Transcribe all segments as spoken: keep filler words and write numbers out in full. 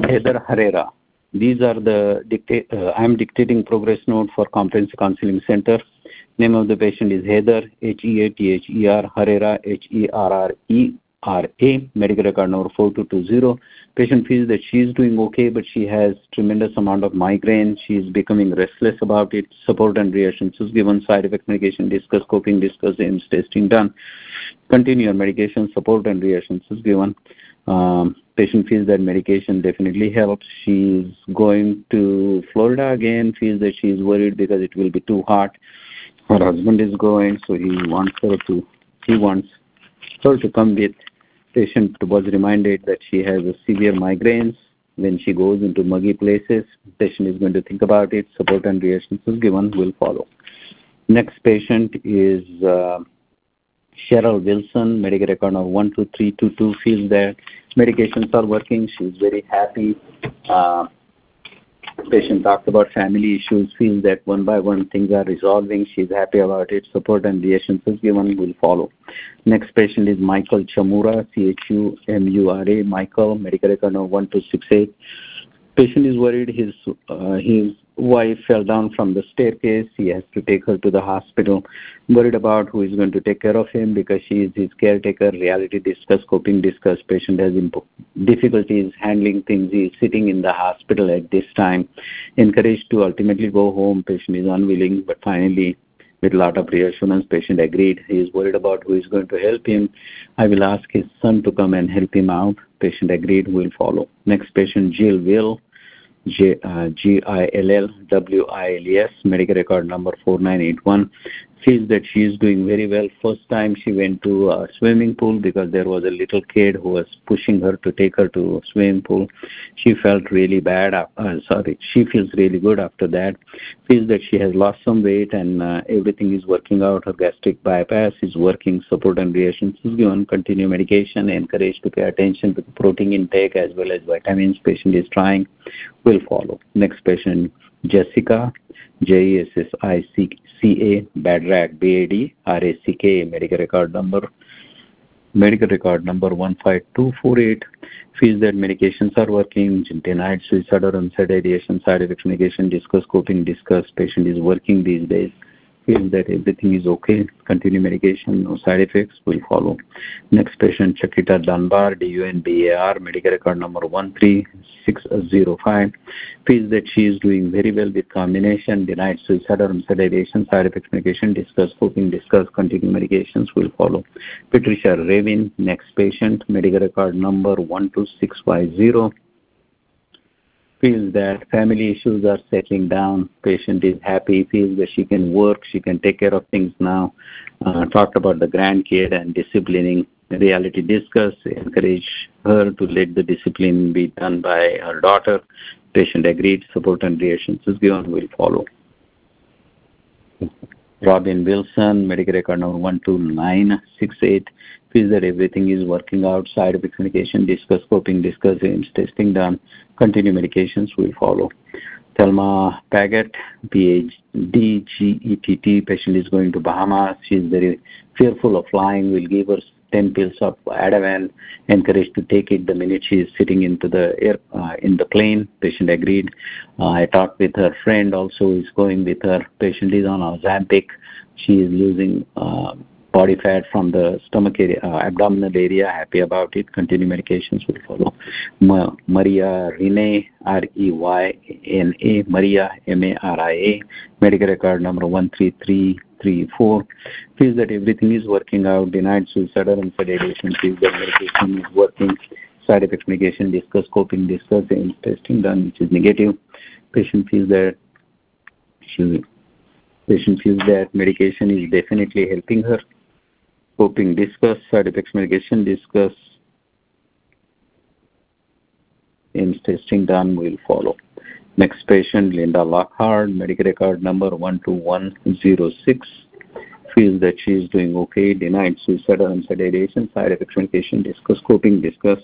Heather Herrera. These are the dictate. Uh, I am dictating progress note for Comprehensive Counseling Center. Name of the patient is Heather, H E A T H E R, Herrera, H E R R E R A. Medical record number four two two zero. Patient feels that she is doing okay, but she has tremendous amount of migraine. She is becoming restless about it. Support and reassurances given. Side effect medication discussed. Coping discussed. A I M S testing done. Continue your medication. Support and reassurances given. Um, patient feels that medication definitely helps. She is going to Florida again. Feels that she is worried because it will be too hot. Her husband is going, so he wants her to. He wants her to come with. Patient was reminded that she has a severe migraines when she goes into muggy places. Patient is going to think about it. Support and reassurances given will follow. Next patient is uh, Cheryl Wilson, medical record of one two three two two, feels that medications are working. She's very happy. Uh, patient talked about family issues, feels that one by one things are resolving. She's happy about it. Support and reassurances given will follow. Next patient is Michael Chamura, C H U M U R A. Michael, medical record of one two six eight. Patient is worried his uh, his wife fell down from the staircase. He has to take her to the hospital. Worried about who is going to take care of him because she is his caretaker. Reality discuss, coping discuss. Patient has imp- difficulties handling things. He is sitting in the hospital at this time. Encouraged to ultimately go home. Patient is unwilling, but finally, with a lot of reassurance, patient agreed. He is worried about who is going to help him. I will ask his son to come and help him out. Patient agreed, will follow. Next patient, Jill Will. J, uh, G I L L W I L E S, medical record number four nine eight one, feels that she is doing very well. First time she went to a swimming pool because there was a little kid who was pushing her to take her to a swimming pool. She felt really bad. Uh, sorry, she feels really good after that. Feels that she has lost some weight and uh, everything is working out. Her gastric bypass is working. Support and reassurances given. Continue medication. Encouraged to pay attention to the protein intake as well as vitamins. Patient is trying. Will follow. Next patient, Jessica, J E S S I C A, Badrack, B A D R A C K, medical record number, medical record number one five two four eight, feels that medications are working, denied suicidal onset ideation, side effects medication, discuss, coping, discuss, patient is working these days, feels that everything is okay, continue medication, no side effects, will follow. Next patient, Chakita Dunbar, D U N B A R, medical record number one three six zero five, feels that she is doing very well with combination, denied suicidal onset ideation, side effects medication, discuss, coping, discuss, continue medications, will follow. Patricia Ravin, next patient, medical record number one two six five zero, feels that family issues are settling down. Patient is happy, feels that she can work, she can take care of things now. Uh, talked about the grandkid and disciplining. Reality discuss, encourage her to let the discipline be done by her daughter. Patient agreed, support and reassurances given will follow. Robin Wilson, medical record number one two nine six eight, feels that everything is working out. Side effects medication, discuss, coping, discuss, A I M S testing done. Continue medications will follow. Thelma Paget, P H D G E T T, patient is going to Bahamas. She is very fearful of flying. We'll give her ten pills of Ativan, encouraged to take it the minute she is sitting into the air uh, in the plane. Patient agreed. Uh, I talked with her friend also is going with her. Patient is on Ozempic. She is losing uh, body fat from the stomach area, uh, abdominal area. Happy about it. Continue medications will follow. Ma- Maria Renee, R E Y N A, Maria M A R I A, medical record number one three three three four, feels that everything is working out, denied suicidal and sedation, feels that medication is working, side effects medication, discuss, coping, discuss, A I M S testing done, which is negative. Patient feels that she, patient feels that medication is definitely helping her. Coping, discuss, side effects medication, discuss, A I M S testing done will follow. Next patient, Linda Lockhart, medical record number one two one zero six, feels that she is doing okay, denied suicidal and sedation, side effects medication, discuss, coping, discuss.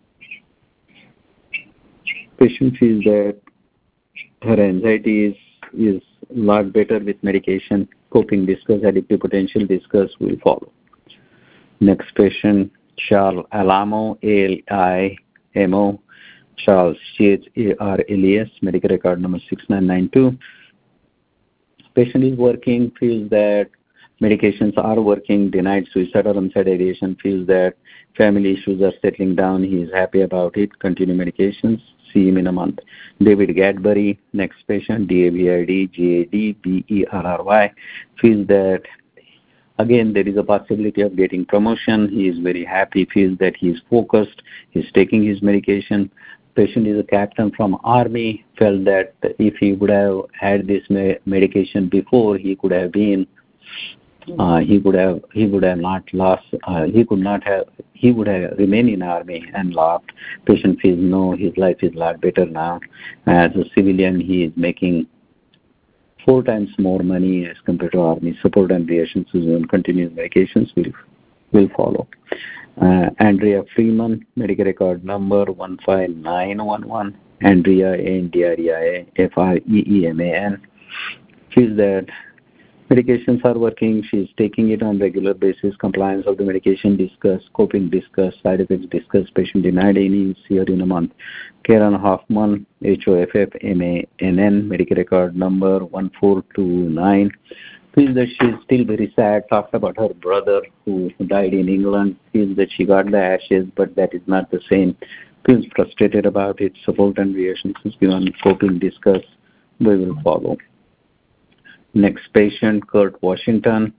Patient feels that her anxiety is, is a lot better with medication, coping, discuss, addictive potential, discuss will follow. Next patient, Charles Alamo, A L I M O, Charles, C H A R L E S, medical record number six nine nine two. Patient is working, feels that medications are working, denied suicide or homicide ideation, feels that family issues are settling down, he is happy about it, continue medications, see him in a month. David Gadbury, next patient, D A V I D G A D B E R R Y, feels that again there is a possibility of getting promotion, he is very happy, feels that he is focused, he is taking his medication. Patient is a captain from Army, felt that if he would have had this me medication before, he could have been Uh, he could have he would have not lost uh, he could not have he would have remained in army and laughed. Patient feels no, his life is a lot better now. As a civilian, he is making four times more money as compared to army. Support and reassurances and continuous medications will will follow. Uh, Andrea Freeman, medical record number one five nine one one. Andrea, A N D R E I A F R E E M A N, feels that medications are working, she is taking it on regular basis, compliance of the medication discussed, coping discussed, side effects discussed, patient denied any, see her in a month. Karen Hoffman, H O F F M A N N, medical record number one four two nine. Feels that she is still very sad, talked about her brother who died in England, feels that she got the ashes, but that is not the same. Feels frustrated about it, support and reassurances given, coping discussed, we will follow. Next patient, Kurt Washington,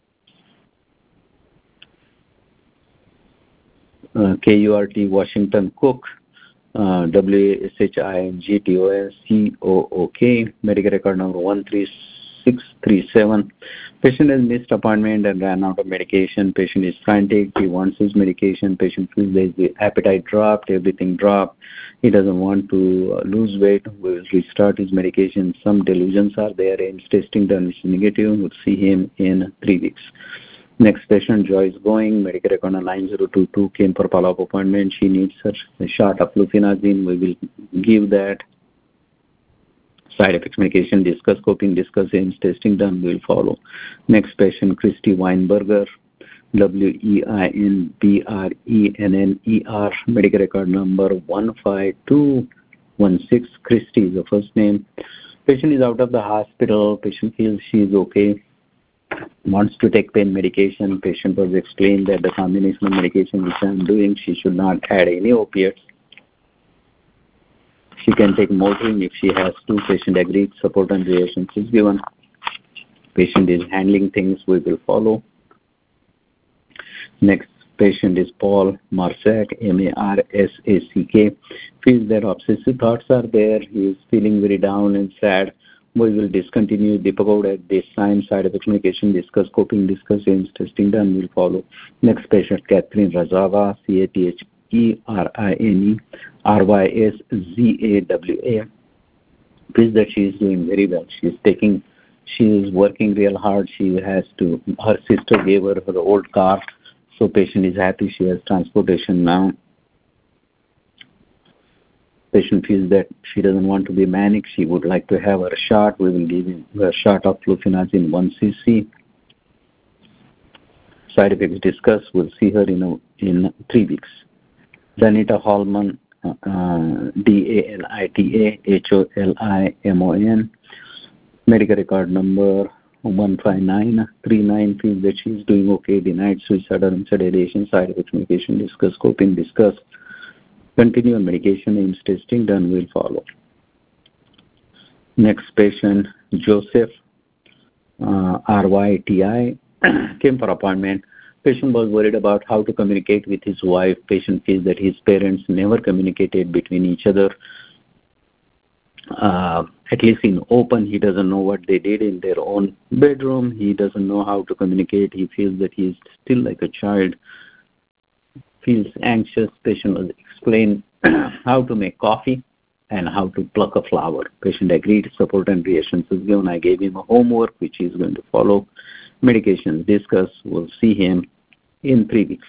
uh, K U R T Washington Cook, uh, W A S H I N G T O N C O O K, medical record number one three six three seven. Patient has missed appointment and ran out of medication. Patient is frantic, he wants his medication. Patient feels the appetite dropped, everything dropped. He doesn't want to lose weight. We will restart his medication. Some delusions are there. Ames testing done is negative. We'll see him in three weeks. Next patient, Joy is going. Medical record nine zero two two, came for follow-up appointment. She needs a shot of flufenazine. We will give that. Side effects medication discuss, coping discuss, Ames testing done. We will follow. Next patient, Christy Weinberger. W E I N B R E N N E R, medical record number one five two one six. Christy is the first name. Patient is out of the hospital. Patient feels she is okay, wants to take pain medication. Patient was explained that the combination of medication which I am doing, she should not add any opiates. She can take Motrin if she has to. Patient agreed, support and reassurance is given. Patient is handling things, we will follow. Next patient is Paul Marsack, M A R S A C K. Feels that obsessive thoughts are there. He is feeling very down and sad. We will discontinue Depakote at this time. Side effects medication discuss, coping discuss, Ames testing done will follow. Next patient, Catherine Razawa, C A T H E R I N E R Y S Z A W A. Feels that she is doing very well. She is taking, she is working real hard. She has to, her sister gave her her old car. So patient is happy, she has transportation now. Patient feels that she doesn't want to be manic, she would like to have her shot. We will give her a shot of flufenazine one C C. Side effects discussed, we'll see her in, a, in three weeks. Danita Holman, uh, D A N I T A H O L I M O N, medical record number one five nine three nine, feels that she is doing okay, denied suicide or homicide ideation, side effects medication discuss, coping discuss, continue on medication, Ames testing done will follow. Next patient, Joseph, uh, R Y T I, came for appointment. Patient was worried about how to communicate with his wife. Patient feels that his parents never communicated between each other. Uh, at least in open, he doesn't know what they did in their own bedroom. He doesn't know how to communicate. He feels that he is still like a child, feels anxious. Patient was explained how to make coffee and how to pluck a flower. Patient agreed, support and reassurances given. I gave him a homework which he is going to follow. Medications discussed. We'll see him in three weeks.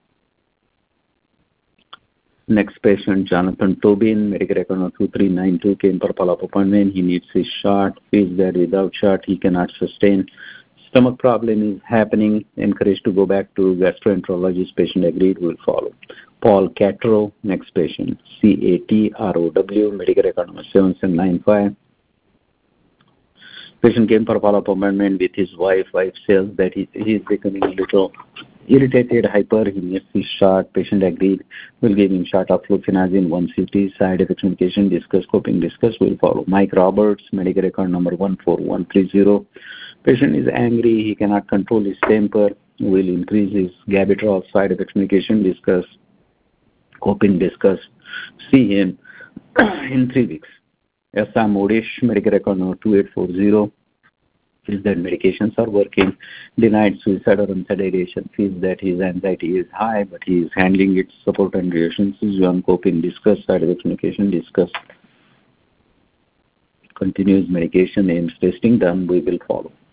Next patient, Jonathan Tobin, medical record number two three nine two, came for follow-up appointment. He needs his shot. Feels that without shot he cannot sustain. Stomach problem is happening. Encouraged to go back to gastroenterologist. Patient agreed, will follow. Paul Catro, next patient, C A T R O W, medical record number seven seven nine five. Patient came for follow-up appointment with his wife. Wife says that he, he is becoming a little irritated, hyper, he needs his shot. Patient agreed. We'll give him shot of fluconazine, one C T, side effects medication, discuss, coping, discuss, will follow. Mike Roberts, medical record number one four one three zero. Patient is angry, he cannot control his temper, will increase his Gabitrol, side effects medication, discuss, coping, discuss, see him in three weeks. S M Modish, medical record number two eight four zero. Feels that medications are working, denied suicide or unsedation, feels that his anxiety is high, but he is handling its support and relations, on coping, discuss, side effects medication, discuss, continuous medication, aims testing done, we will follow.